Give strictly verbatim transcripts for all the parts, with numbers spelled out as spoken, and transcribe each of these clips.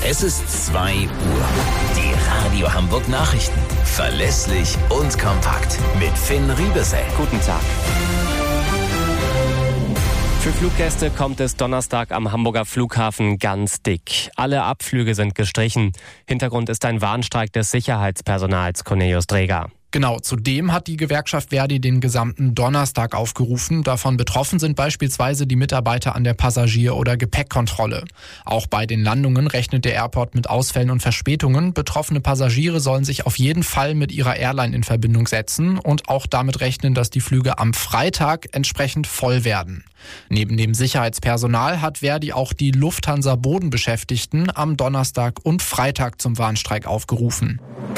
Es ist zwei Uhr. Die Radio Hamburg Nachrichten. Verlässlich und kompakt. Mit Finn Riebesell. Guten Tag. Für Fluggäste kommt es Donnerstag am Hamburger Flughafen ganz dick. Alle Abflüge sind gestrichen. Hintergrund ist ein Warnstreik des Sicherheitspersonals, Cornelius Dreger. Genau, zudem hat die Gewerkschaft Verdi den gesamten Donnerstag aufgerufen. Davon betroffen sind beispielsweise die Mitarbeiter an der Passagier- oder Gepäckkontrolle. Auch bei den Landungen rechnet der Airport mit Ausfällen und Verspätungen. Betroffene Passagiere sollen sich auf jeden Fall mit ihrer Airline in Verbindung setzen und auch damit rechnen, dass die Flüge am Freitag entsprechend voll werden. Neben dem Sicherheitspersonal hat Verdi auch die Lufthansa-Bodenbeschäftigten am Donnerstag und Freitag zum Warnstreik aufgerufen.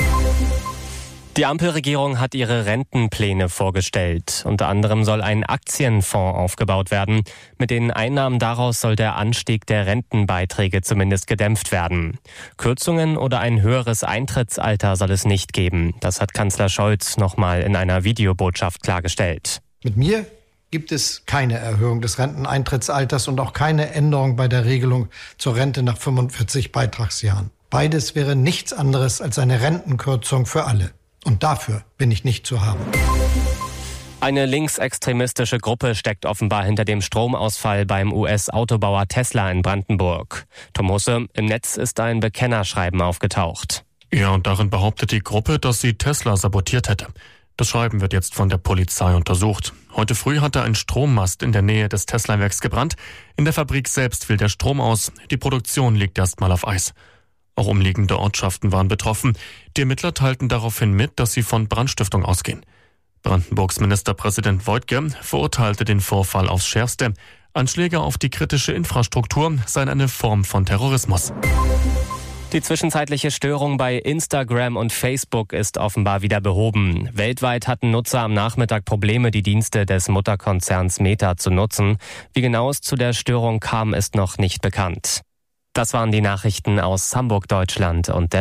Die Ampelregierung hat ihre Rentenpläne vorgestellt. Unter anderem soll ein Aktienfonds aufgebaut werden. Mit den Einnahmen daraus soll der Anstieg der Rentenbeiträge zumindest gedämpft werden. Kürzungen oder ein höheres Eintrittsalter soll es nicht geben. Das hat Kanzler Scholz nochmal in einer Videobotschaft klargestellt. Mit mir gibt es keine Erhöhung des Renteneintrittsalters und auch keine Änderung bei der Regelung zur Rente nach fünfundvierzig Beitragsjahren. Beides wäre nichts anderes als eine Rentenkürzung für alle. Und dafür bin ich nicht zu haben. Eine linksextremistische Gruppe steckt offenbar hinter dem Stromausfall beim U S-Autobauer Tesla in Brandenburg. Tom Husse, im Netz ist ein Bekennerschreiben aufgetaucht. Ja, und darin behauptet die Gruppe, dass sie Tesla sabotiert hätte. Das Schreiben wird jetzt von der Polizei untersucht. Heute früh hatte ein Strommast in der Nähe des Tesla-Werks gebrannt. In der Fabrik selbst fiel der Strom aus. Die Produktion liegt erstmal auf Eis. Auch umliegende Ortschaften waren betroffen. Die Ermittler teilten daraufhin mit, dass sie von Brandstiftung ausgehen. Brandenburgs Ministerpräsident Woidke verurteilte den Vorfall aufs Schärfste. Anschläge auf die kritische Infrastruktur seien eine Form von Terrorismus. Die zwischenzeitliche Störung bei Instagram und Facebook ist offenbar wieder behoben. Weltweit hatten Nutzer am Nachmittag Probleme, die Dienste des Mutterkonzerns Meta zu nutzen. Wie genau es zu der Störung kam, ist noch nicht bekannt. Das waren die Nachrichten aus Hamburg, Deutschland und der